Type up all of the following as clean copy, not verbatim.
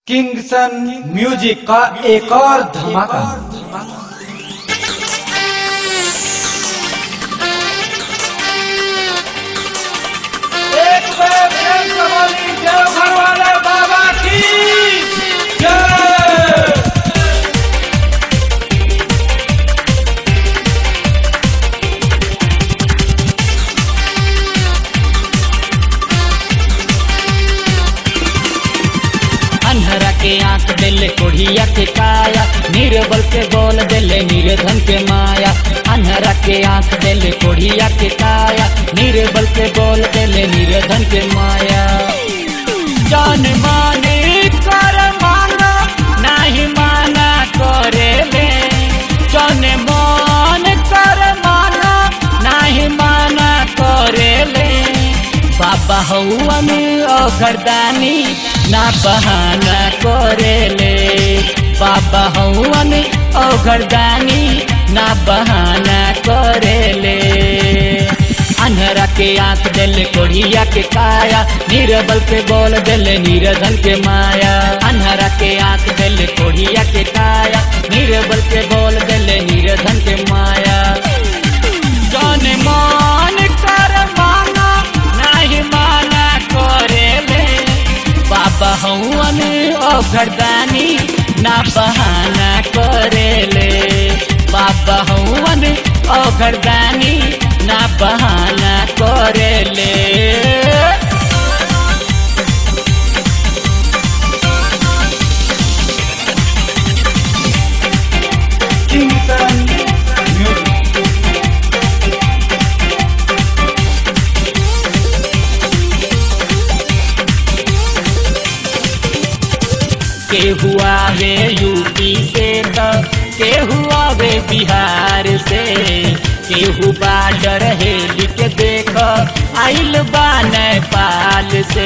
किंगसन music का एक और धमाका। एक बार प्रेम से बोली देवघर वाले बाबा की जय। अन्हरा के आंख देले कोढ़िया के काया, निर्बल के बोल देले निर्धन के माया। अन्हरा के आंख देले कोढ़िया के काया, निर्बल के बोल देले निर्धन के माया। जान माने कर माना नहीं माना करे ले, जान मान कर माना नहीं माना करे ले। बाबा हौआ में औघरदानी ना बहाना करेले, बाबा हौआ में औघरदानी ना बहाना करेले। अन्हरा के आंख देले कोढ़िया के काया, निर्बल के बोल देले निर्धन के माया। अन्हरा के आंख देले कोढ़िया के काया, निर्बल के बोल देले निर्धन के माया। जान मान कर माना नहीं माना करेले, बाबा हौआ में औघरदानी ना बहाना करेले, बाबा हौआ में औघरदानी ना बहाना करेले। किंगसन म्यूजिक केहू आवे यूपी से तो केहू आवे बिहार से, केहू बाडर हेली के देख आइल बा नेपाल से।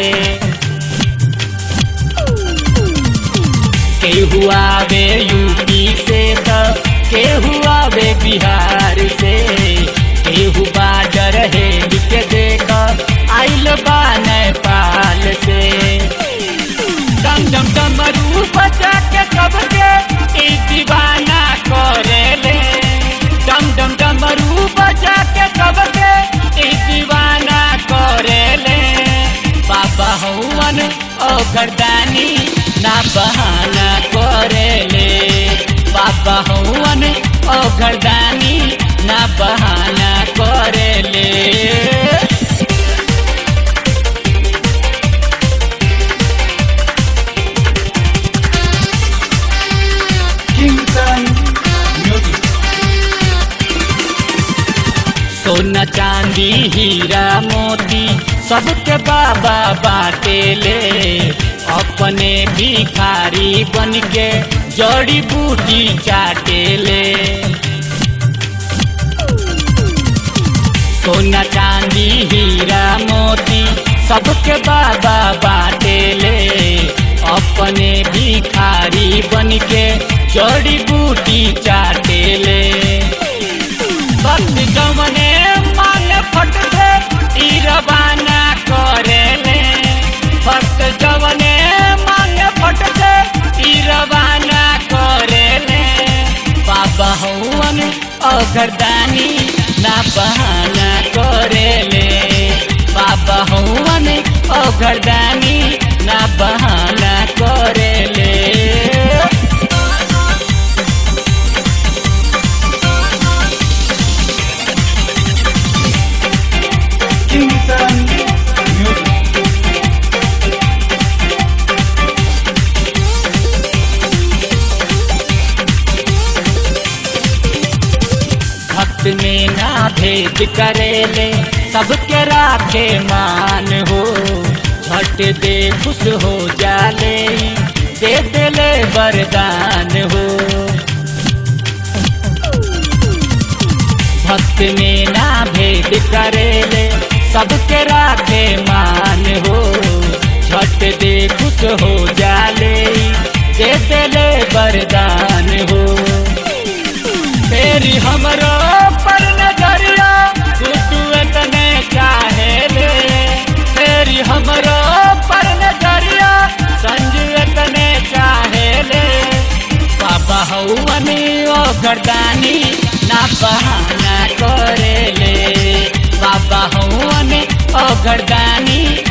केहू आवे यूपी से तो केहू आवे बिहार से, केहू बाडर हेली के देख आइल बा नेपाल से। डम डम डमरू बजा के सबके ई दीवाना करेले, डम डम डमरू बजा के सबके ई दीवाना करेले। बाबा हौवन औघरदानी ना बहाना करेले, बाबा हौवन औघरदानी ना बहाना करेले। सोना चांदी हीरा मोती सबके बाबा बाटे ले, अपने भिखारी बन के जड़ी बूटी चाटे ले। सोना चांदी हीरा मोती सबके बाबा बाटे ले, अपने भिखारी बन के जड़ी बूटी चाटे ले। भक्त जमने मांग फट से ई रवाना करेले, भक्त जमने मांग फट से ई रवाना करेले। बाबा हौवन औघरदानी ना बहाना करेले, बाबा हौवन औघरदानी ना बहाना करेले। भक्त में ना भेद करेले, सबके राखे मान हो। झट दे खुश हो जाले, दे देले वरदान हो। भक्त में ना भेद करेले, सबके राखे मान हो। झट दे खुश हो जाले, दे देले वरदान हो। तेरी हमरो पर नजरिया तू इतने चाहे ले, तेरी हमरो पर नजरिया संजू इतने चाहे अघरदानी ना बहाना करेले बाबा हवन अघरदानी